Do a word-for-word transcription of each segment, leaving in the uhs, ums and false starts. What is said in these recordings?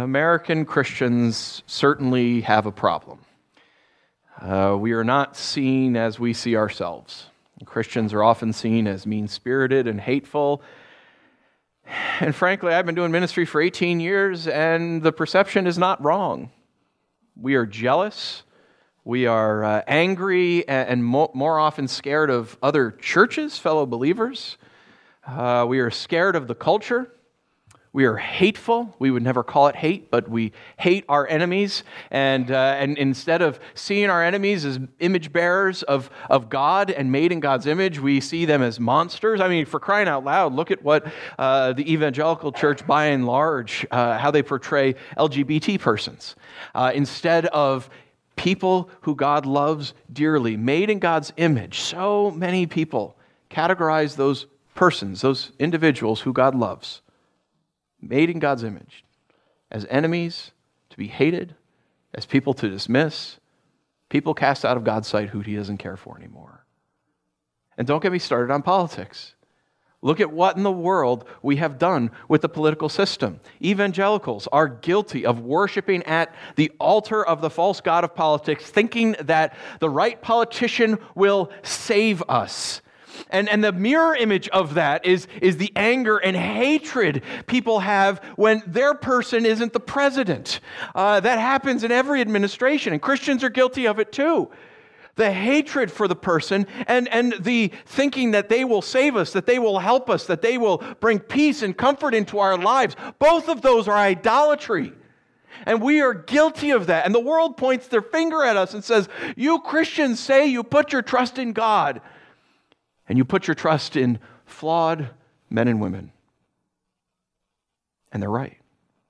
American Christians certainly have a problem. Uh, we are not seen as we see ourselves. Christians are often seen as mean-spirited and hateful. And frankly, I've been doing ministry for eighteen years, and the perception is not wrong. We are jealous. We are uh, angry and, and mo- more often scared of other churches, fellow believers. Uh, we are scared of the culture. We are hateful. We would never call it hate, but we hate our enemies. And uh, and instead of seeing our enemies as image bearers of, of God and made in God's image, we see them as monsters. I mean, for crying out loud, look at what uh, the evangelical church, by and large, uh, how they portray L G B T persons. Uh, instead of people who God loves dearly, made in God's image, so many people categorize those persons, those individuals who God loves, made in God's image, as enemies to be hated, as people to dismiss, people cast out of God's sight who He doesn't care for anymore. And don't get me started on politics. Look at what in the world we have done with the political system. Evangelicals are guilty of worshiping at the altar of the false god of politics, thinking that the right politician will save us. And, and the mirror image of that is, is the anger and hatred people have when their person isn't the president. Uh, that happens in every administration, and Christians are guilty of it too. The hatred for the person and, and the thinking that they will save us, that they will help us, that they will bring peace and comfort into our lives. Both of those are idolatry. And we are guilty of that. And the world points their finger at us and says, you Christians say you put your trust in God. And you put your trust in flawed men and women. And they're right.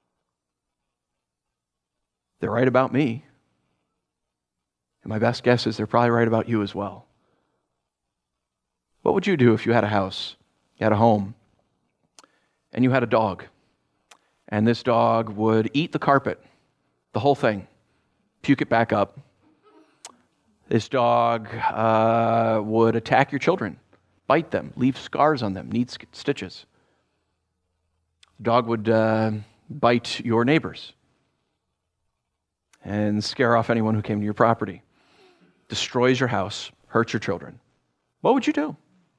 They're right about me. And my best guess is they're probably right about you as well. What would you do if you had a house, you had a home, and you had a dog? And this dog would eat the carpet, the whole thing, puke it back up. This dog uh, would attack your children, bite them, leave scars on them, need stitches. The dog would uh, bite your neighbors and scare off anyone who came to your property, destroys your house, hurts your children. What would you do?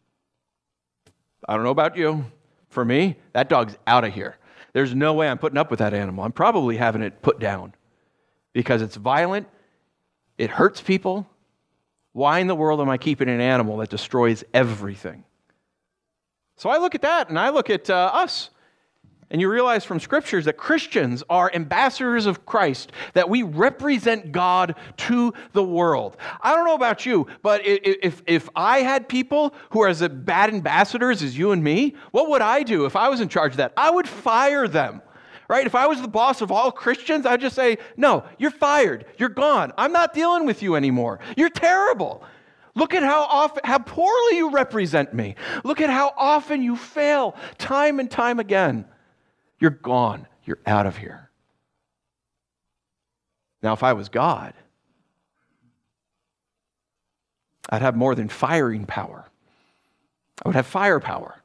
I don't know about you. For me, that dog's out of here. There's no way I'm putting up with that animal. I'm probably having it put down because it's violent, it hurts people. Why in the world am I keeping an animal that destroys everything? So I look at that and I look at uh, us. And you realize from scriptures that Christians are ambassadors of Christ, that we represent God to the world. I don't know about you, but if, if I had people who are as bad ambassadors as you and me, what would I do if I was in charge of that? I would fire them. Right? If I was the boss of all Christians, I'd just say, no, you're fired. You're gone. I'm not dealing with you anymore. You're terrible. Look at how often, how poorly you represent me. Look at how often you fail time and time again. You're gone. You're out of here. Now, if I was God, I'd have more than firing power. I would have firepower.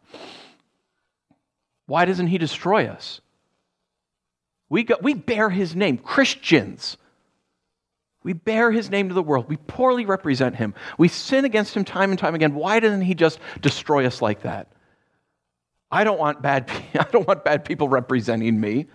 Why doesn't He destroy us? We, got, we bear His name, Christians. We bear His name to the world. We poorly represent Him. We sin against Him time and time again. Why doesn't He just destroy us like that? I don't want bad, I don't want bad people representing me.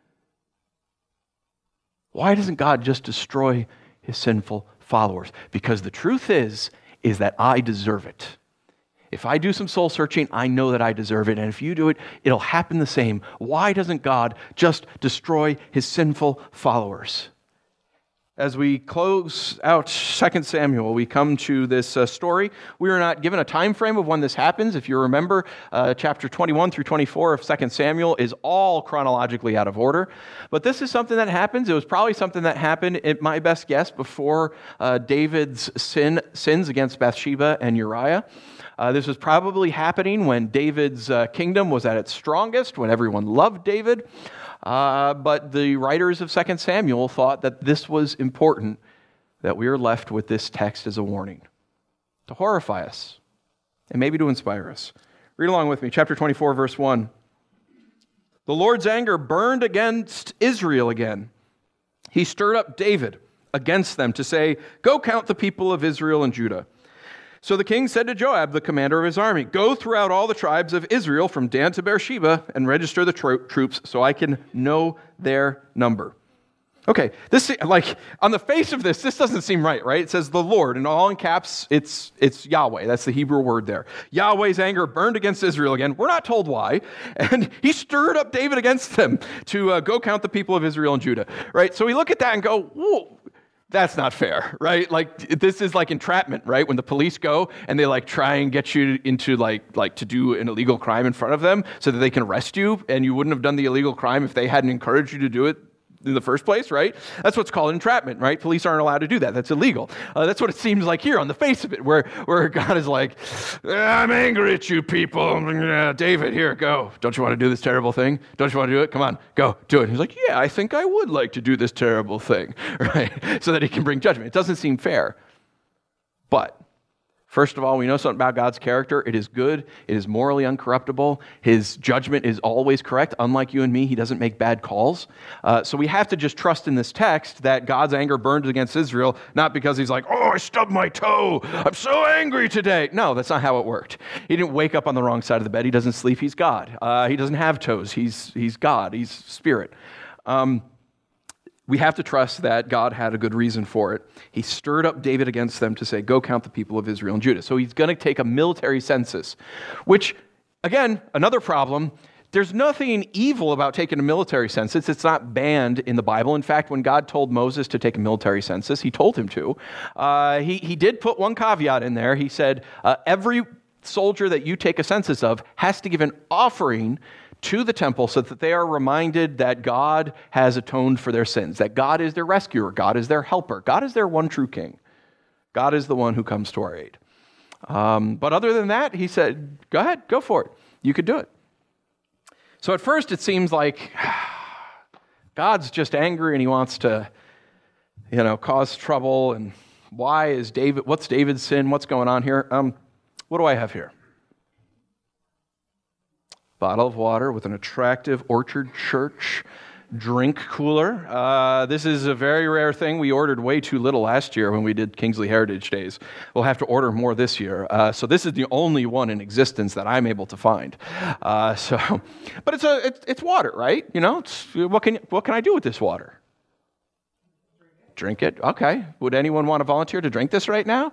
Why doesn't God just destroy His sinful followers? Because the truth is, is that I deserve it. If I do some soul searching, I know that I deserve it. And if you do it, it'll happen the same. Why doesn't God just destroy His sinful followers? As we close out Second Samuel, we come to this uh, story. We are not given a time frame of when this happens. If you remember, uh, chapter twenty-one through twenty-four of Second Samuel is all chronologically out of order. But this is something that happens. It was probably something that happened, at my best guess, before uh, David's sin sins against Bathsheba and Uriah. Uh, this was probably happening when David's uh, kingdom was at its strongest, when everyone loved David. Uh, but the writers of Second Samuel thought that this was important, that we are left with this text as a warning, to horrify us, and maybe to inspire us. Read along with me, chapter twenty-four, verse one. The Lord's anger burned against Israel again. He stirred up David against them to say, "Go count the people of Israel and Judah." So the king said to Joab, the commander of his army, "Go throughout all the tribes of Israel from Dan to Beersheba and register the tro- troops so I can know their number." Okay, this, like, on the face of this, this doesn't seem right, right? It says the Lord, and all in caps, it's it's Yahweh. That's the Hebrew word there. Yahweh's anger burned against Israel again. We're not told why. And he stirred up David against them to uh, go count the people of Israel and Judah, right? So we look at that and go, whoa, that's not fair, right? Like, this is like entrapment, right? When the police go and they like try and get you into like like to do an illegal crime in front of them so that they can arrest you, and you wouldn't have done the illegal crime if they hadn't encouraged you to do it in the first place, right? That's what's called entrapment, right? Police aren't allowed to do that. That's illegal. Uh, that's what it seems like here on the face of it, where, where God is like, "I'm angry at you people. David, here, go. Don't you want to do this terrible thing? Don't you want to do it? Come on, go, do it." And he's like, "Yeah, I think I would like to do this terrible thing," right? So that he can bring judgment. It doesn't seem fair. But first of all, we know something about God's character. It is good. It is morally uncorruptible. His judgment is always correct. Unlike you and me, he doesn't make bad calls. Uh, so we have to just trust in this text that God's anger burned against Israel, not because he's like, "Oh, I stubbed my toe. I'm so angry today." No, that's not how it worked. He didn't wake up on the wrong side of the bed. He doesn't sleep. He's God. Uh, he doesn't have toes. He's, he's God. He's spirit. Um, We have to trust that God had a good reason for it. He stirred up David against them to say, "Go count the people of Israel and Judah." So he's going to take a military census, which, again, another problem. There's nothing evil about taking a military census. It's not banned in the Bible. In fact, when God told Moses to take a military census, he told him to. Uh, he, he did put one caveat in there. He said, uh, every soldier that you take a census of has to give an offering to the temple so that they are reminded that God has atoned for their sins, that God is their rescuer, God is their helper, God is their one true king. God is the one who comes to our aid. Um, but other than that, he said, "Go ahead, go for it. You could do it." So at first it seems like God's just angry and he wants to, you know, cause trouble. And why is David, what's David's sin? What's going on here? Um, what do I have here? Bottle of water with an attractive Orchard Church drink cooler. Uh, this is a very rare thing. We ordered way too little last year when we did Kingsley Heritage Days. We'll have to order more this year. Uh, so this is the only one in existence that I'm able to find. Uh, so, but it's a it's, it's water, right? You know, it's, what can what can I do with this water? Drink it? Okay. Would anyone want to volunteer to drink this right now?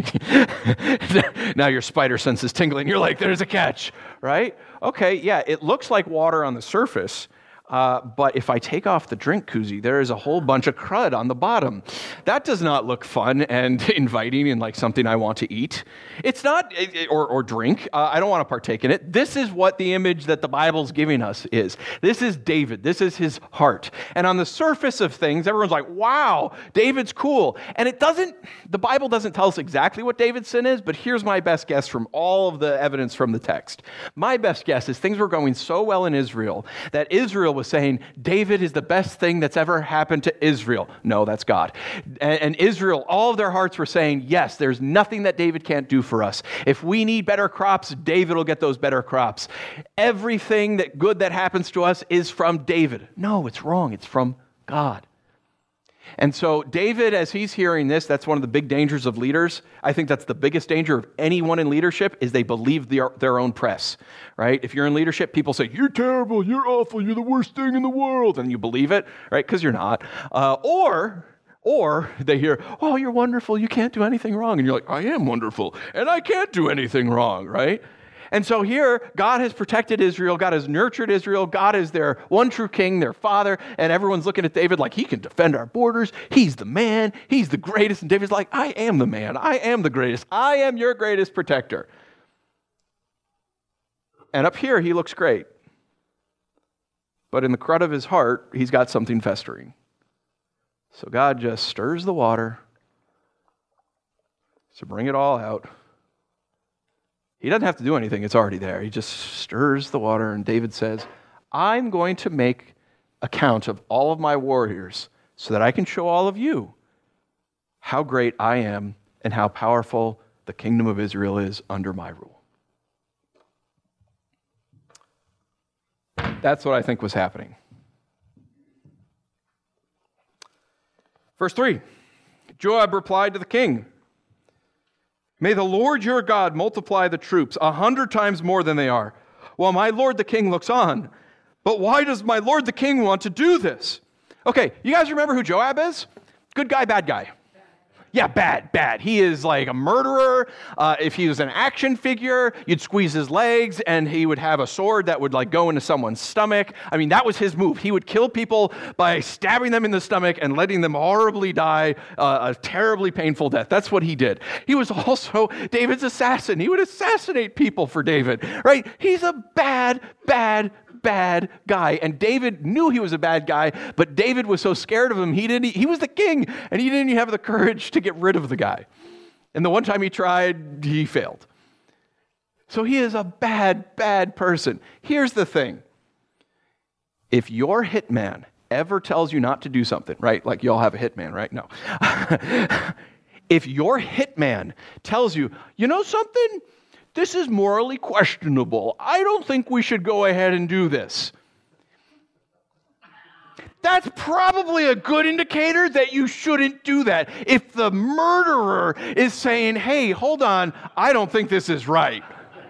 Now your spider sense is tingling. You're like, there's a catch, right? Okay, yeah, it looks like water on the surface, Uh, but if I take off the drink koozie, there is a whole bunch of crud on the bottom. That does not look fun and inviting and like something I want to eat. It's not, or, or drink. Uh, I don't want to partake in it. This is what the image that the Bible's giving us is. This is David. This is his heart. And on the surface of things, everyone's like, wow, David's cool. And it doesn't, the Bible doesn't tell us exactly what David's sin is, but here's my best guess from all of the evidence from the text. My best guess is things were going so well in Israel that Israel was saying, David is the best thing that's ever happened to Israel. No, that's God. And, and Israel, all of their hearts were saying, yes, there's nothing that David can't do for us. If we need better crops, David will get those better crops. Everything that good that happens to us is from David. No, it's wrong. It's from God. And so David, as he's hearing this, that's one of the big dangers of leaders. I think that's the biggest danger of anyone in leadership is they believe their, their own press, right? If you're in leadership, people say, you're terrible, you're awful, you're the worst thing in the world, and you believe it, right? Because you're not. Uh, or, or they hear, oh, you're wonderful, you can't do anything wrong. And you're like, I am wonderful, and I can't do anything wrong, right? And so here, God has protected Israel. God has nurtured Israel. God is their one true king, their father. And everyone's looking at David like he can defend our borders. He's the man. He's the greatest. And David's like, I am the man. I am the greatest. I am your greatest protector. And up here, he looks great. But in the crud of his heart, he's got something festering. So God just stirs the water to bring it all out. He doesn't have to do anything. It's already there. He just stirs the water, and David says, I'm going to make a count of all of my warriors so that I can show all of you how great I am and how powerful the kingdom of Israel is under my rule. That's what I think was happening. Verse three, Joab replied to the king, "May the Lord your God multiply the troops a hundred times more than they are, while my lord the king looks on. But why does my lord the king want to do this?" Okay, you guys remember who Joab is? Good guy, bad guy? Yeah, bad, bad. He is like a murderer. Uh, if he was an action figure, you'd squeeze his legs and he would have a sword that would like go into someone's stomach. I mean, that was his move. He would kill people by stabbing them in the stomach and letting them horribly die uh, a terribly painful death. That's what he did. He was also David's assassin. He would assassinate people for David, right? He's a bad, bad bad guy. And David knew he was a bad guy, but David was so scared of him, he didn't, he was the king, and he didn't have the courage to get rid of the guy. And the one time he tried, he failed. So he is a bad, bad person. Here's the thing. If your hitman ever tells you not to do something, right? Like y'all have a hitman, right? No. If your hitman tells you, you know something? This is morally questionable. I don't think we should go ahead and do this. That's probably a good indicator that you shouldn't do that. If the murderer is saying, hey, hold on, I don't think this is right.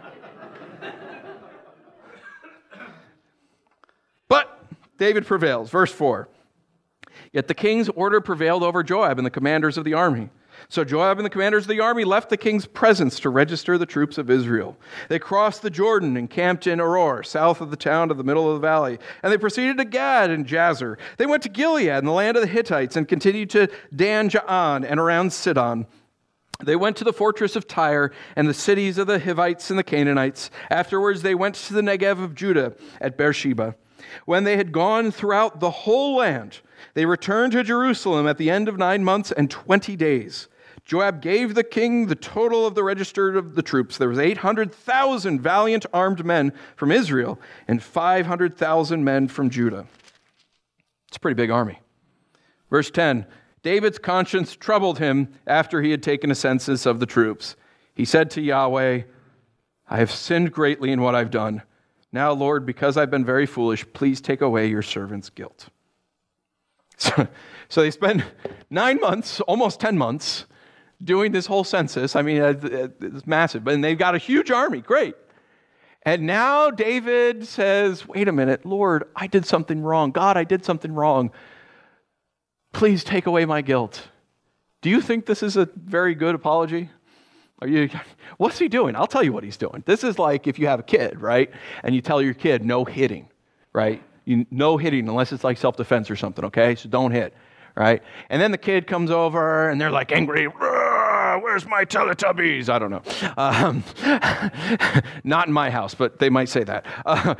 But David prevails. Verse four. Yet the king's order prevailed over Joab and the commanders of the army. So Joab and the commanders of the army left the king's presence to register the troops of Israel. They crossed the Jordan and camped in Aroer, south of the town to the middle of the valley. And they proceeded to Gad and Jazer. They went to Gilead and the land of the Hittites and continued to Dan Ja'an and around Sidon. They went to the fortress of Tyre and the cities of the Hivites and the Canaanites. Afterwards they went to the Negev of Judah at Beersheba. When they had gone throughout the whole land, they returned to Jerusalem at the end of nine months and twenty days. Joab gave the king the total of the register of the troops. There was eight hundred thousand valiant armed men from Israel and five hundred thousand men from Judah. It's a pretty big army. Verse ten, David's conscience troubled him after he had taken a census of the troops. He said to Yahweh, I have sinned greatly in what I've done. Now, Lord, because I've been very foolish, please take away your servant's guilt. So, so they spend nine months, almost ten months, doing this whole census. I mean, it's massive. And they've got a huge army. Great. And now David says, wait a minute, Lord, I did something wrong. God, I did something wrong. Please take away my guilt. Do you think this is a very good apology? Are you? What's he doing? I'll tell you what he's doing. This is like if you have a kid, right? And you tell your kid, no hitting, right? You, no hitting unless it's like self-defense or something, okay? So don't hit, right? And then the kid comes over and they're like angry, where's my Teletubbies? I don't know. Um, not in my house, but they might say that. Uh,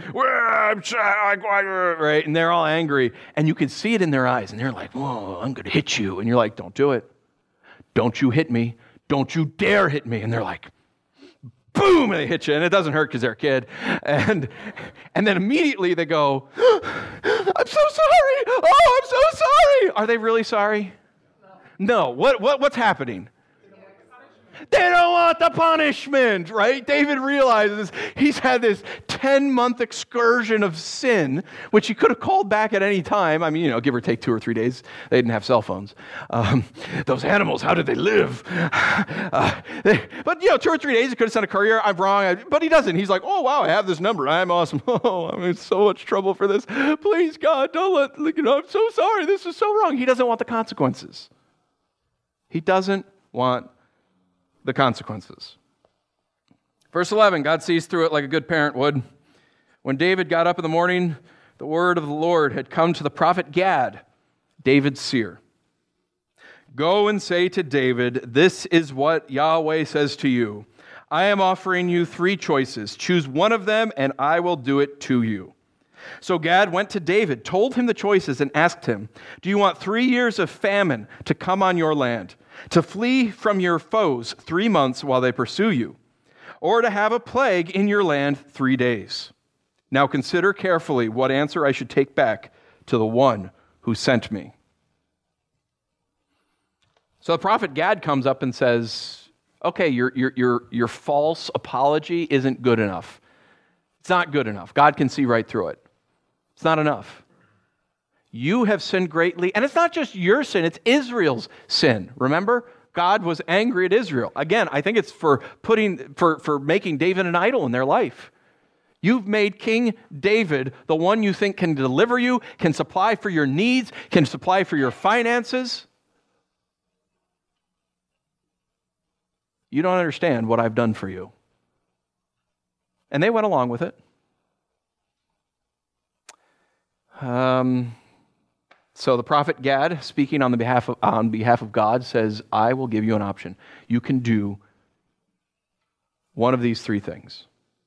right? And they're all angry. And you can see it in their eyes. And they're like, whoa, I'm going to hit you. And you're like, don't do it. Don't you hit me. Don't you dare hit me. And they're like, boom, and they hit you. And it doesn't hurt because they're a kid. And and then immediately they go, I'm so sorry. Oh, I'm so sorry. Are they really sorry? No. No. What, what what's happening? They don't want the punishment, right? David realizes he's had this ten-month excursion of sin, which he could have called back at any time. I mean, you know, give or take two or three days. They didn't have cell phones. Um, those animals, how did they live? Uh, they, but, you know, two or three days, he could have sent a courier. I'm wrong. But he doesn't. He's like, oh, wow, I have this number. I'm awesome. Oh, I'm in so much trouble for this. Please, God, don't let, you know, I'm so sorry. This is so wrong. He doesn't want the consequences. He doesn't want the consequences. Verse eleven, God sees through it like a good parent would. When David got up in the morning, the word of the Lord had come to the prophet Gad, David's seer. Go and say to David, this is what Yahweh says to you. I am offering you three choices. Choose one of them and I will do it to you. So Gad went to David, told him the choices, and asked him, do you want three years of famine to come on your land, to flee from your foes three months while they pursue you, or to have a plague in your land three days? Now consider carefully what answer I should take back to the one who sent me. So the prophet Gad comes up and says, okay, your, your, your, your false apology isn't good enough. It's not good enough. God can see right through it. It's not enough. You have sinned greatly, and it's not just your sin, it's Israel's sin. Remember? God was angry at Israel. Again, I think it's for putting for, for making David an idol in their life. You've made King David the one you think can deliver you, can supply for your needs, can supply for your finances. You don't understand what I've done for you. And they went along with it. Um, so the prophet Gad, speaking on the behalf of, on behalf of God, says, I will give you an option. You can do one of these three things.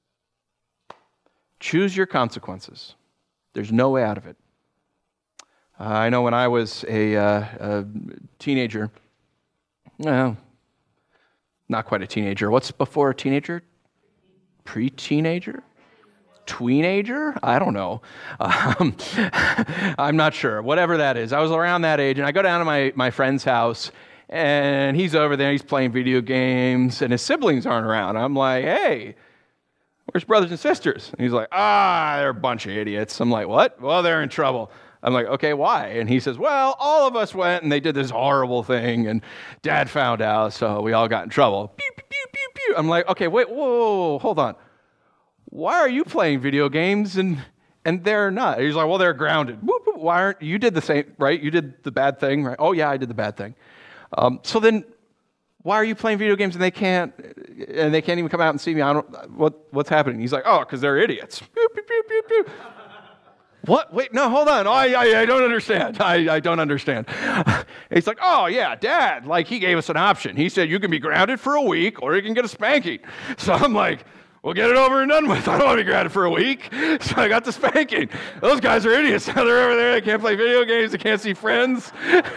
Choose your consequences. There's no way out of it. Uh, I know when I was a, uh, a teenager, well, not quite a teenager. What's before a teenager? Pre-teenager? Tweenager? I don't know. Um, I'm not sure. Whatever that is. I was around that age, and I go down to my, my friend's house, and he's over there, he's playing video games, and his siblings aren't around. I'm like, hey, where's brothers and sisters? And he's like, ah, they're a bunch of idiots. I'm like, what? Well, they're in trouble. I'm like, okay, why? And he says, well, all of us went, and they did this horrible thing, and Dad found out, so we all got in trouble. Pew, pew, pew, pew, pew. I'm like, okay, wait, whoa, whoa, whoa, hold on. Why are you playing video games and and they're not? He's like, well, they're grounded. Whoop, whoop. Why aren't you did the same, right? You did the bad thing, right? Oh yeah, I did the bad thing. Um, so then, why are you playing video games and they can't and they can't even come out and see me? I don't. What what's happening? He's like, oh, because they're idiots. Pew, pew, pew, pew, pew. What? Wait, no, hold on. Oh, I, I, I don't understand. I, I don't understand. He's like, oh, yeah, Dad, like he gave us an option. He said, you can be grounded for a week or you can get a spanking. So I'm like, well, get it over and done with. I don't want to be grounded for a week. So I got the spanking. Those guys are idiots. They're over there. They can't play video games. They can't see friends.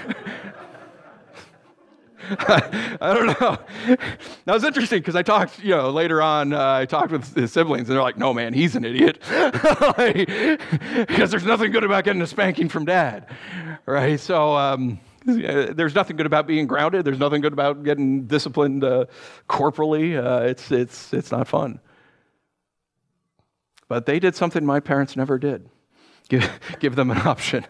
I, I don't know. That was interesting because I talked, you know, later on, uh, I talked with his siblings, and they're like, no, man, he's an idiot. Like, because there's nothing good about getting a spanking from Dad, right? So um, there's nothing good about being grounded. There's nothing good about getting disciplined uh, corporally. Uh, it's, it's, it's not fun. But they did something my parents never did. Give, give them an option.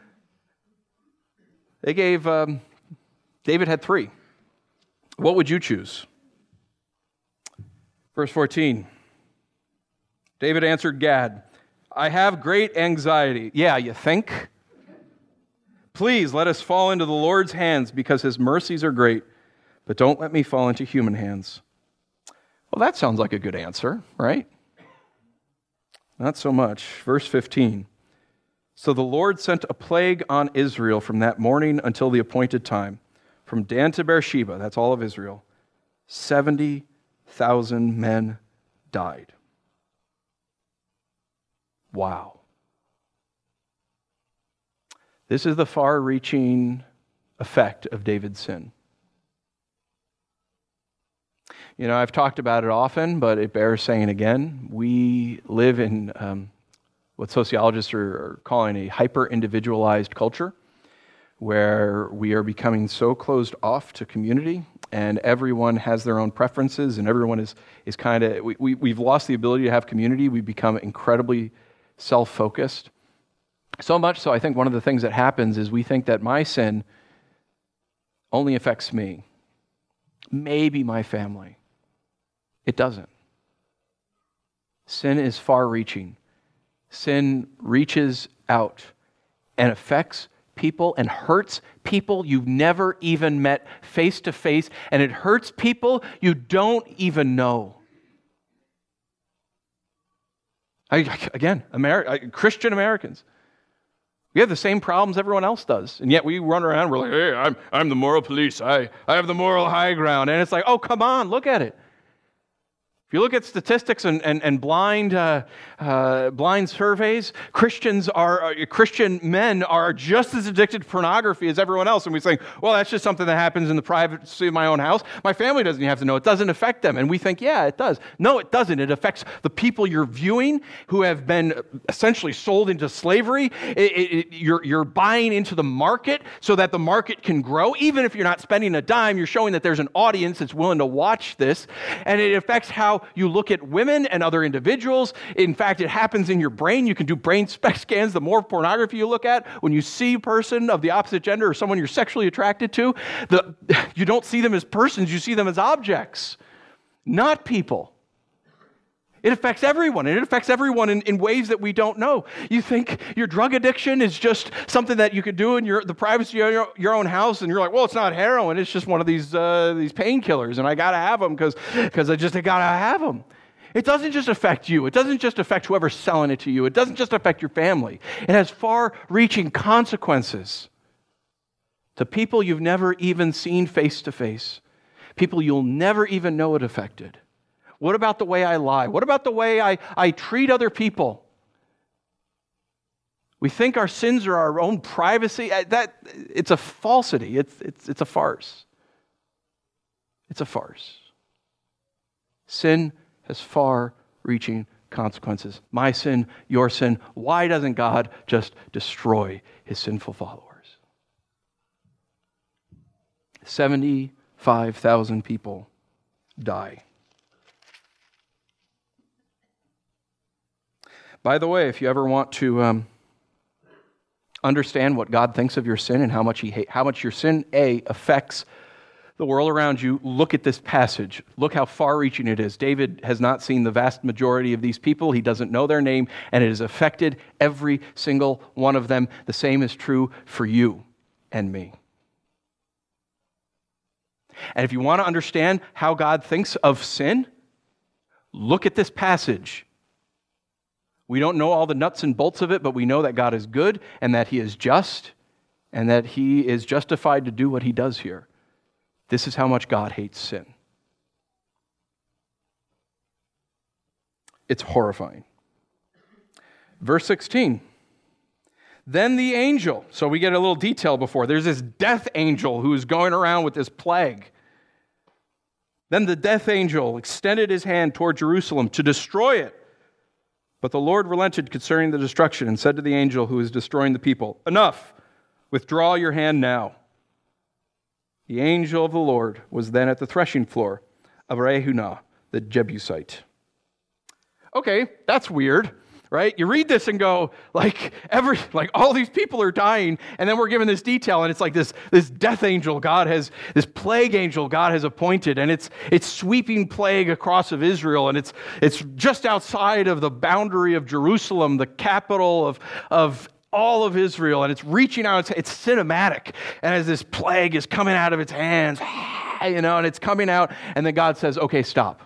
They gave... Um, David had three. What would you choose? Verse fourteen. David answered Gad, I have great anxiety. Yeah, you think? Please let us fall into the Lord's hands because his mercies are great, but don't let me fall into human hands. Well, that sounds like a good answer, right? Not so much. Verse fifteen. So the Lord sent a plague on Israel from that morning until the appointed time. From Dan to Beersheba, that's all of Israel, seventy thousand men died. Wow. This is the far-reaching effect of David's sin. You know, I've talked about it often, but it bears saying again. We live in um, what sociologists are, are calling a hyper-individualized culture, where we are becoming so closed off to community, and everyone has their own preferences, and everyone is is kind of, we, we, we've lost the ability to have community. We've become incredibly self-focused. So much so, I think one of the things that happens is we think that my sin only affects me, maybe my family. It doesn't. Sin is far-reaching. Sin reaches out and affects people and hurts people you've never even met face to face, and it hurts people you don't even know. I, again, Ameri- Christian Americans, we have the same problems everyone else does, and yet we run around, we're like, hey, I'm, I'm the moral police, I, I have the moral high ground, and it's like, oh, come on, look at it. If you look at statistics and, and, and blind uh, uh, blind surveys, Christians are uh, Christian men are just as addicted to pornography as everyone else. And we think, well, that's just something that happens in the privacy of my own house. My family doesn't have to know. It doesn't affect them. And we think, yeah, it does. No, it doesn't. It affects the people you're viewing who have been essentially sold into slavery. It, it, it, you're, you're buying into the market so that the market can grow. Even if you're not spending a dime, you're showing that there's an audience that's willing to watch this. And it affects how how you look at women and other individuals. In fact, it happens in your brain. You can do brain spec scans. The more pornography you look at, when you see a person of the opposite gender or someone you're sexually attracted to, the, you don't see them as persons, you see them as objects, not people. It affects everyone, and it affects everyone in, in ways that we don't know. You think your drug addiction is just something that you could do in your the privacy of your, your own house, and you're like, well, it's not heroin, it's just one of these uh, these painkillers, and I gotta have them because because I just I gotta have them. It doesn't just affect you. It doesn't just affect whoever's selling it to you. It doesn't just affect your family. It has far-reaching consequences to people you've never even seen face to face, people you'll never even know it affected. What about the way I lie? What about the way I, I treat other people? We think our sins are our own privacy. That it's a falsity. It's, it's, it's a farce. It's a farce. Sin has far-reaching consequences. My sin, your sin. Why doesn't God just destroy his sinful followers? seventy-five thousand people die. By the way, if you ever want to um, understand what God thinks of your sin and how much he hate, how much your sin, A, affects the world around you, look at this passage. Look how far-reaching it is. David has not seen the vast majority of these people. He doesn't know their name, and it has affected every single one of them. The same is true for you and me. And if you want to understand how God thinks of sin, look at this passage. We don't know all the nuts and bolts of it, but we know that God is good and that he is just and that he is justified to do what he does here. This is how much God hates sin. It's horrifying. Verse sixteen. Then the angel, so we get a little detail before. There's this death angel who is going around with this plague. Then the death angel extended his hand toward Jerusalem to destroy it. But the Lord relented concerning the destruction and said to the angel who was destroying the people, enough, withdraw your hand now. The angel of the Lord was then at the threshing floor of Araunah, the Jebusite. Okay, that's weird, right? You read this and go, like, every, like all these people are dying, and then we're given this detail, and it's like this, this death angel God has, this plague angel God has appointed, and it's it's sweeping plague across of Israel, and it's it's just outside of the boundary of Jerusalem, the capital of of all of Israel, and it's reaching out, it's, it's cinematic, and as this plague is coming out of its hands, you know, and it's coming out, and then God says, okay, stop.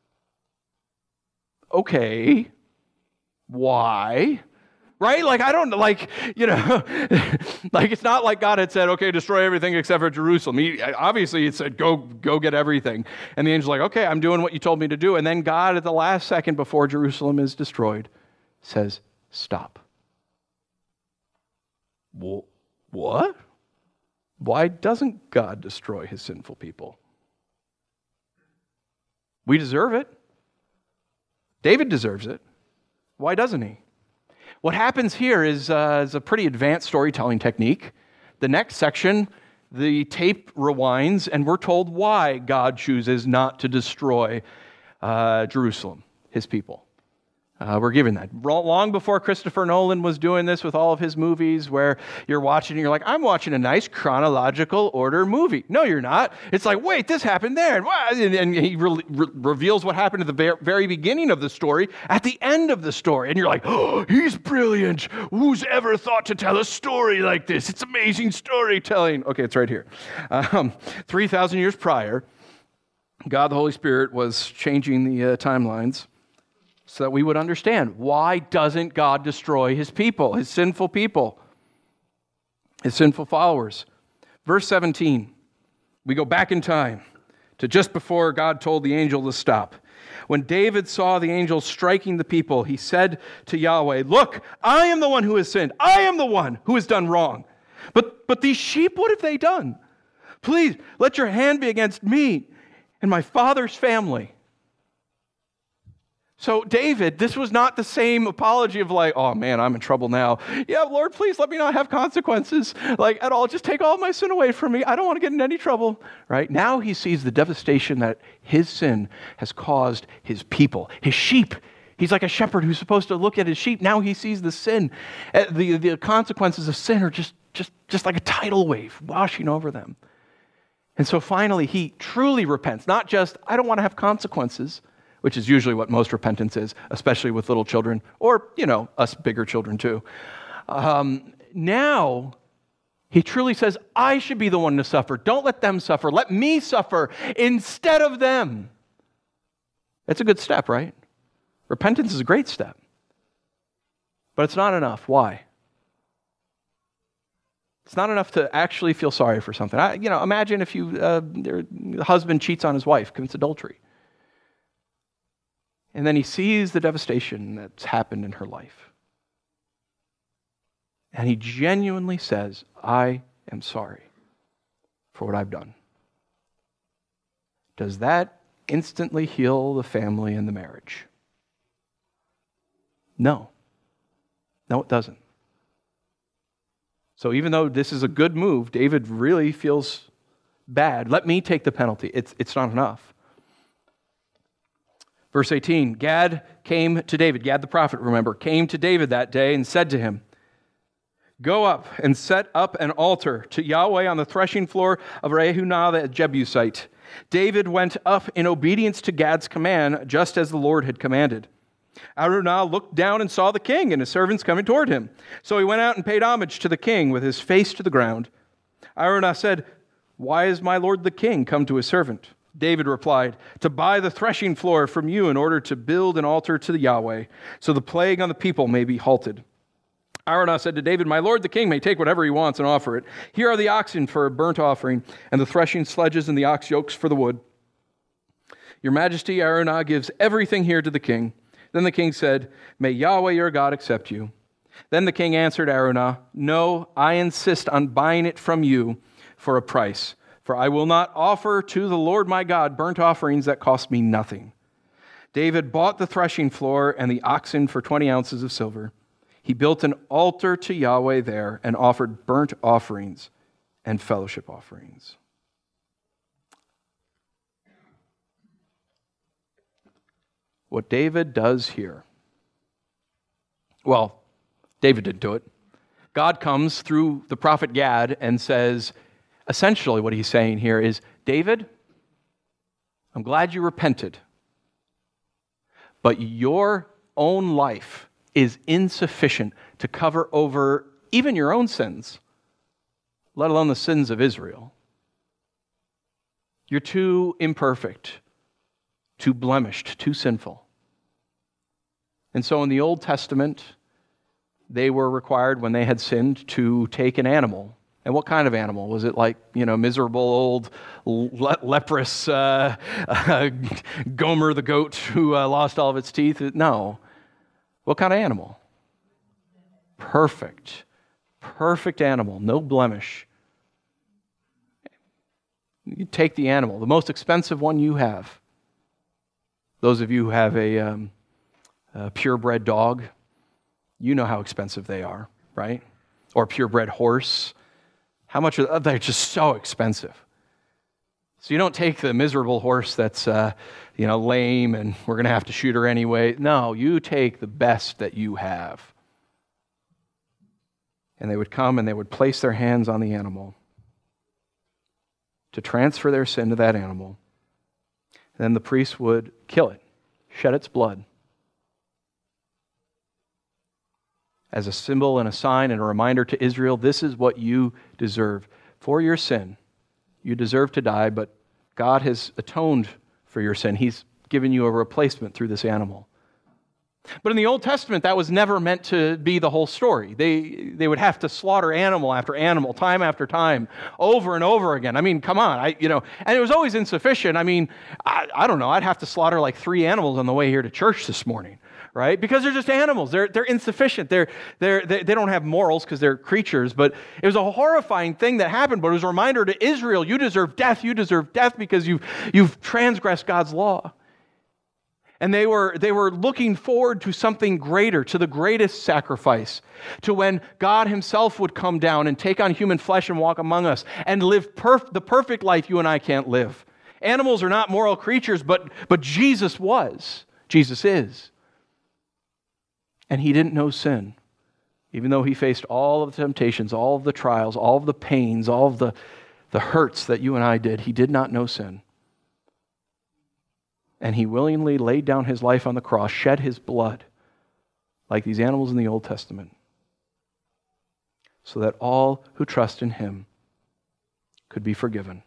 Okay. Why? Right? Like, I don't, like, you know, like, it's not like God had said, okay, destroy everything except for Jerusalem. He, obviously, it said, go, go get everything. And the angel's like, okay, I'm doing what you told me to do. And then God, at the last second before Jerusalem is destroyed, says, stop. Well, what? Why doesn't God destroy his sinful people? We deserve it. David deserves it. Why doesn't he? What happens here is, uh, is a pretty advanced storytelling technique. The next section, the tape rewinds, and we're told why God chooses not to destroy uh, Jerusalem, his people. Uh, we're given that. Long before Christopher Nolan was doing this with all of his movies, where you're watching and you're like, I'm watching a nice chronological order movie. No, you're not. It's like, wait, this happened there. And, and he re- re- reveals what happened at the very beginning of the story at the end of the story. And you're like, oh, he's brilliant. Who's ever thought to tell a story like this? It's amazing storytelling. Okay, it's right here. Um, three thousand years prior, God the Holy Spirit was changing the uh, timelines so that we would understand, why doesn't God destroy his people, his sinful people, his sinful followers? Verse seventeen, we go back in time to just before God told the angel to stop. When David saw the angel striking the people, he said to Yahweh, look, I am the one who has sinned. I am the one who has done wrong. But, but these sheep, what have they done? Please, let your hand be against me and my father's family. So David, this was not the same apology of like, oh man, I'm in trouble now. Yeah, Lord, please let me not have consequences like at all. Just take all my sin away from me. I don't want to get in any trouble, right? Now he sees the devastation that his sin has caused his people, his sheep. He's like a shepherd who's supposed to look at his sheep. Now he sees the sin. The, the consequences of sin are just, just, just like a tidal wave washing over them. And so finally he truly repents, not just, I don't want to have consequences, which is usually what most repentance is, especially with little children, or, you know, us bigger children too. Um, now, he truly says, I should be the one to suffer. Don't let them suffer. Let me suffer instead of them. That's a good step, right? Repentance is a great step. But it's not enough. Why? It's not enough to actually feel sorry for something. I, you know, imagine if you, uh, the husband cheats on his wife, commits adultery. And then he sees the devastation that's happened in her life. And he genuinely says, I am sorry for what I've done. Does that instantly heal the family and the marriage? No. No, it doesn't. So even though this is a good move, David really feels bad. Let me take the penalty. It's, it's not enough. Verse eighteen, Gad came to David, Gad the prophet, remember, came to David that day and said to him, go up and set up an altar to Yahweh on the threshing floor of Araunah the Jebusite. David went up in obedience to Gad's command, just as the Lord had commanded. Araunah looked down and saw the king and his servants coming toward him. So he went out and paid homage to the king with his face to the ground. Araunah said, why is my lord the king come to his servant? David replied, to buy the threshing floor from you in order to build an altar to the Yahweh, so the plague on the people may be halted. Araunah said to David, my lord the king may take whatever he wants and offer it. Here are the oxen for a burnt offering, and the threshing sledges and the ox yokes for the wood. Your majesty, Araunah gives everything here to the king. Then the king said, may Yahweh your God accept you. Then the king answered Araunah, no, I insist on buying it from you for a price. For I will not offer to the Lord my God burnt offerings that cost me nothing. David bought the threshing floor and the oxen for twenty ounces of silver. He built an altar to Yahweh there and offered burnt offerings and fellowship offerings. What David does here, well, David didn't do it. God comes through the prophet Gad and says, essentially what he's saying here is, David, I'm glad you repented, but your own life is insufficient to cover over even your own sins, let alone the sins of Israel. You're too imperfect, too blemished, too sinful. And so in the Old Testament, they were required when they had sinned to take an animal. And what kind of animal? Was it like, you know, miserable old le- leprous uh, uh, Gomer the goat who uh, lost all of its teeth? No. What kind of animal? Perfect. Perfect animal, no blemish. You take the animal, the most expensive one you have. Those of you who have a, um, a purebred dog, you know how expensive they are, right? Or purebred horse. How much are they're just so expensive. So you don't take the miserable horse that's uh, you know lame and we're going to have to shoot her anyway. No, you take the best that you have. And they would come and they would place their hands on the animal to transfer their sin to that animal. And then the priest would kill it, shed its blood, as a symbol and a sign and a reminder to Israel, this is what you deserve. For your sin, you deserve to die, but God has atoned for your sin. He's given you a replacement through this animal. But in the Old Testament, that was never meant to be the whole story. They they would have to slaughter animal after animal, time after time, over and over again. I mean, come on, I you know, and it was always insufficient. I mean, I, I don't know, I'd have to slaughter like three animals on the way here to church this morning, right? Because they're just animals. They're they're insufficient. They're they're they, they don't have morals because they're creatures. But it was a horrifying thing that happened. But it was a reminder to Israel: you deserve death. You deserve death because you've you've transgressed God's law. And they were, they were looking forward to something greater, to the greatest sacrifice, to when God himself would come down and take on human flesh and walk among us and live perf- the perfect life you and I can't live. Animals are not moral creatures, but, but Jesus was. Jesus is. And he didn't know sin. Even though he faced all of the temptations, all of the trials, all of the pains, all of the, the hurts that you and I did, he did not know sin. And he willingly laid down his life on the cross, shed his blood, like these animals in the Old Testament, so that all who trust in him could be forgiven,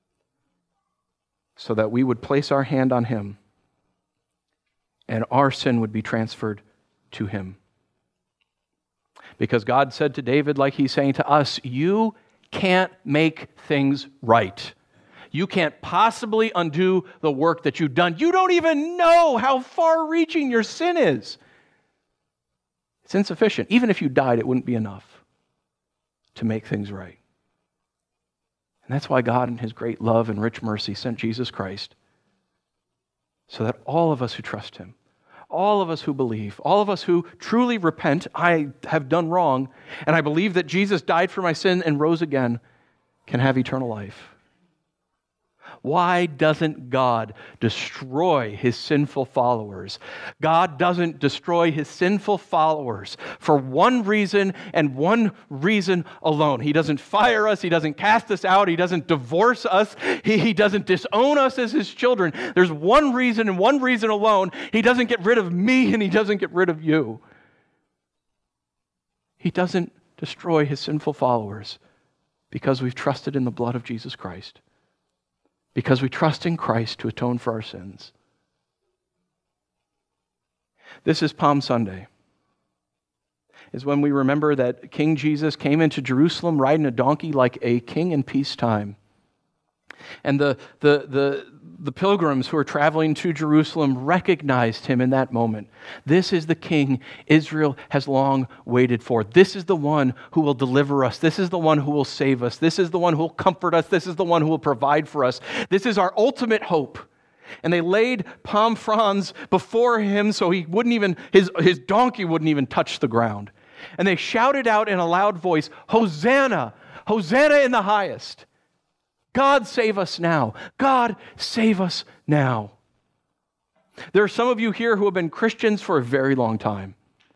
so that we would place our hand on him and our sin would be transferred to him. Because God said to David, like he's saying to us, you can't make things right. You can't possibly undo the work that you've done. You don't even know how far-reaching your sin is. It's insufficient. Even if you died, it wouldn't be enough to make things right. And that's why God, in his great love and rich mercy, sent Jesus Christ, so that all of us who trust him, all of us who believe, all of us who truly repent, I have done wrong, and I believe that Jesus died for my sin and rose again, can have eternal life. Why doesn't God destroy his sinful followers? God doesn't destroy his sinful followers for one reason and one reason alone. He doesn't fire us. He doesn't cast us out. He doesn't divorce us. He, he doesn't disown us as his children. There's one reason and one reason alone. He doesn't get rid of me and he doesn't get rid of you. He doesn't destroy his sinful followers because we've trusted in the blood of Jesus Christ. Because we trust in Christ to atone for our sins. This is Palm Sunday. Is when we remember that King Jesus came into Jerusalem riding a donkey like a king in peacetime. And the, the, the, the pilgrims who were traveling to Jerusalem recognized him in that moment. This is the king Israel has long waited for. This is the one who will deliver us. This is the one who will save us. This is the one who will comfort us. This is the one who will provide for us. This is our ultimate hope. And they laid palm fronds before him so he wouldn't even, his, his donkey wouldn't even touch the ground. And they shouted out in a loud voice, Hosanna! Hosanna in the highest! God save us now. God save us now. There are some of you here who have been Christians for a very long time.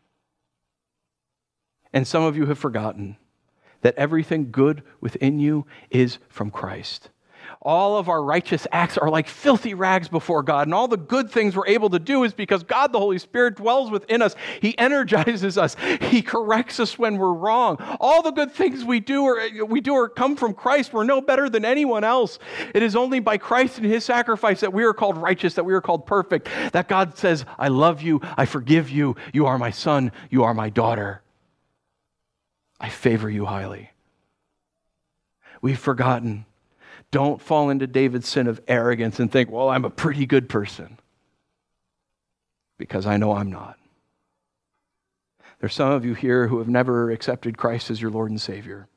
And some of you have forgotten that everything good within you is from Christ. All of our righteous acts are like filthy rags before God, and all the good things we're able to do is because God, the Holy Spirit, dwells within us. He energizes us. He corrects us when we're wrong. All the good things we do are, we do are come from Christ. We're no better than anyone else. It is only by Christ and his sacrifice that we are called righteous, that we are called perfect, that God says, I love you, I forgive you, you are my son, you are my daughter. I favor you highly. We've forgotten. Don't fall into David's sin of arrogance and think, well, I'm a pretty good person. Because I know I'm not. There's some of you here who have never accepted Christ as your Lord and Savior.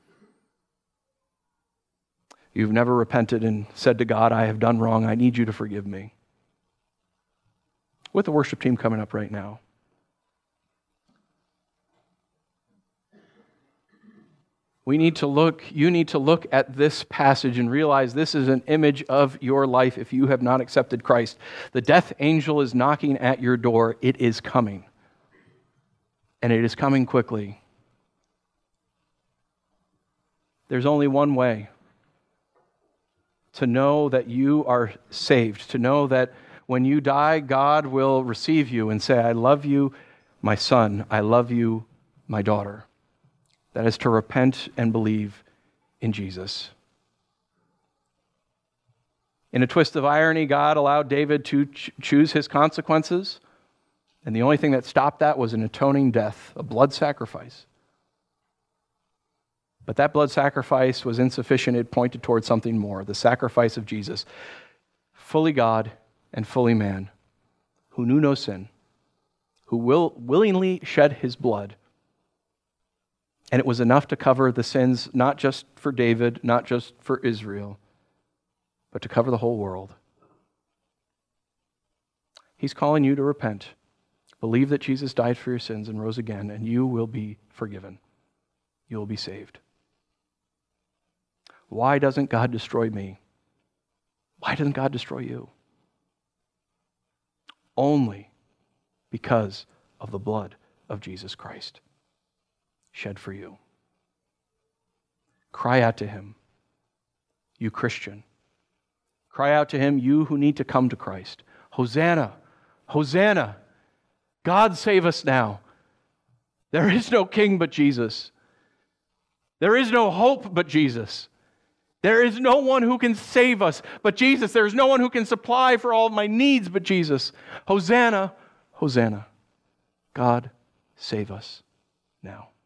You've never repented and said to God, I have done wrong. I need you to forgive me. With the worship team coming up right now. We need to look, you need to look at this passage and realize this is an image of your life if you have not accepted Christ. The death angel is knocking at your door. It is coming. And it is coming quickly. There's only one way to know that you are saved, to know that when you die, God will receive you and say, I love you, my son. I love you, my daughter. That is to repent and believe in Jesus. In a twist of irony, God allowed David to ch- choose his consequences, and the only thing that stopped that was an atoning death, a blood sacrifice. But that blood sacrifice was insufficient. It pointed towards something more, the sacrifice of Jesus, fully God and fully man, who knew no sin, who will willingly shed his blood. And it was enough to cover the sins, not just for David, not just for Israel, but to cover the whole world. He's calling you to repent. Believe that Jesus died for your sins and rose again, and you will be forgiven. You will be saved. Why doesn't God destroy me? Why doesn't God destroy you? Only because of the blood of Jesus Christ shed for you. Cry out to him, you Christian. Cry out to him, you who need to come to Christ. Hosanna! Hosanna! God save us now. There is no king but Jesus. There is no hope but Jesus. There is no one who can save us but Jesus. There is no one who can supply for all my needs but Jesus. Hosanna! Hosanna! God save us now.